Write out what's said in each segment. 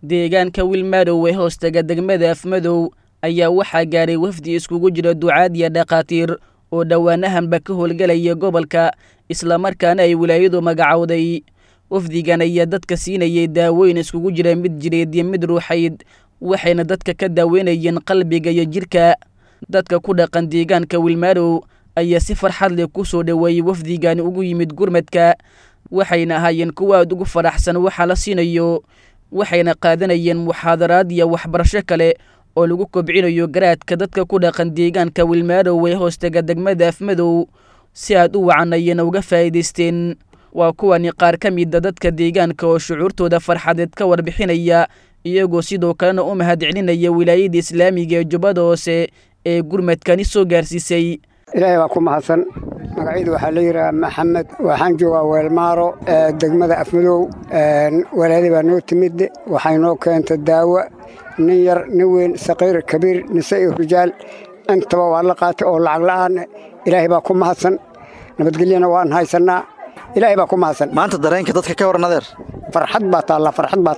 deegaanka Wilmadow ee hoostaga degmada Afmadow ayaa waxaa gaaray wafdi iskugu jira ducaad iyo dhaqaatiir oo dhawaanahanba ka howlgalaya gobolka isla markaana ay wilaayadu magacowday. wafdigan ayaa dadka siinayay daawooyin iskugu jira mid jireed iyo mid ruuxayd, waxayna dadka ka daaweynayeen qalbiga iyo jirka. dadka ku dhaqan deegaanka Wilmadow ayaa si farxad leh ku soo dhaweeyay wafdigan ugu yimid gurmadka, waxayna ahaayeen kuwa aad ugu faraxsan waxa la siinayo, waxayna qaadanayeen muxaadaraad iyo waxbarasho kale oo lagu kobcinayo garaadka dadka ku dhaqan deegaanka Wilmadow ee hoostaga degmada Afmadow si aad u wacanayeen uga faa'iideysteen. waa kuwani qaar ka mid ah dadka deegaanka oo shucuurtooda farxadeed ka warbixinaya, iyagoo sidoo kalena u mahadcelinaya wilaayada islaamiga ee Jubbada Hoose ee gurmadkani soo gaarsiisay. ilaahay waa ku mahadsan. magaciidu waxaa la yiraahdaa Maxamed, waxaan joogaa Weelmaaro degmada Afmadow. walaalihi baa noo timid, waxay noo keentay daawo, nin yar nin weyn saqiir kabiir nisa iyo rijaal intaba waa la qaatay oo lacag la'aan. ilaahay baa ku mahadsan, nabadgelyana waan haysanaa. ilaahay baa ku mahadsan. maanta dareenka dadka ka waran adeer farxad baa taalla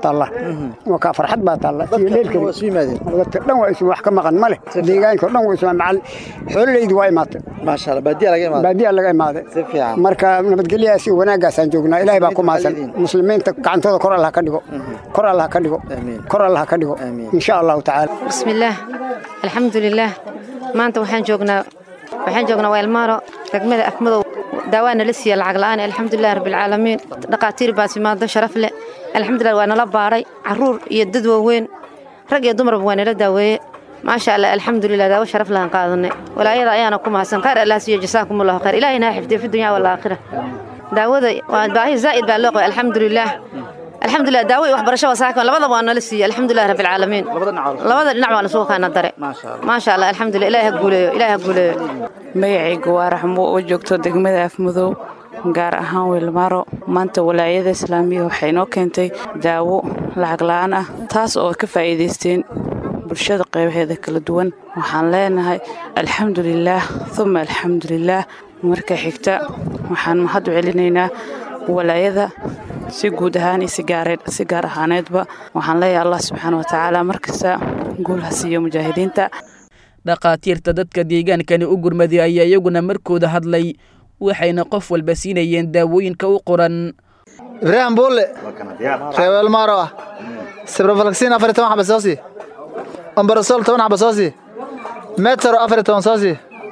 waka farxad baa taalla dadka waa yimaadeen dadka dhan waa isu wax ka maqan male deegaanka dhan waa isu macal xooleydu waa imaatay ma sha Allah baadiya laga imaaday si fiican. marka nabadgelyaas iyo wanaagaas aan joognaa. ilaahay baa ku mahadsan. muslimiinta gacantooda kor Allah ka dhigo, kor Allah ka dhigo, kor Allah ka dhigo insha Allah ta'ala. bismillaah alxamdulillaah. maanta waxaan joognaa Weelmaaro degmada Afmadow. داوانا لسي العقلان الحمد لله رب العالمين. دقاتير باسي ماده شرف له الحمد لله. وانا لا باري عرور يدد وين رجع دمر بوانا لا داوي ما شاء الله الحمد لله. داو شرف لها قادني ولا ايضا انا كم حسن خير الله سي جزاكم الله خير. الهي ناحفدي في الدنيا والاخره. داوده باهي زائد بالوق الحمد لله. الحمد لله داوي وحبرشه وساكن لبدا وانا لسي الحمد لله رب العالمين. لبدا دنع وانا سو كان دري ما شاء الله الحمد لله. الهي قولي magacaygu waa Raxmo oo joogto degmada Afmadow gaar ahaan Weelmaaro. maanta walaayada islaamiga waxay noo keentay daawo lacag la'aan ah taas oo ka faa'iideysteen bulshada qaybaheeda kala duwan. waxaan leenahay alxamdulillaah thumma alxamdulillaah. marka xigta waxaan mahad u celinaynaa walaayada si guud ahaan iyo si gaar ahaaneedba. waxaan leeyahay Allah subxaanahu wa ta'aala markasta guul ha siiyo mujaahidiinta. dhaqaatiirta dadka deegaankani u gurmaday ayaa iyaguna markooda hadlay, waxayna qof walba siinayeen daawooyinka u qoran. Ibrahim Boole Weelmaaro Ciprofloxacin 14 xabo soosi, Omeprazole 10 xabo soosi, Metro 14 soosi.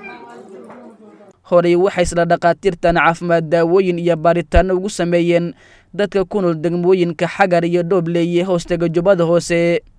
horey waxay isla dhaqaatiirtan caafimaad daawooyin iyo baaritaano ugu sameeyeen dadka ku nool degmooyinka Xagar iyo Doobley ee hoostaga Jubbada Hoose.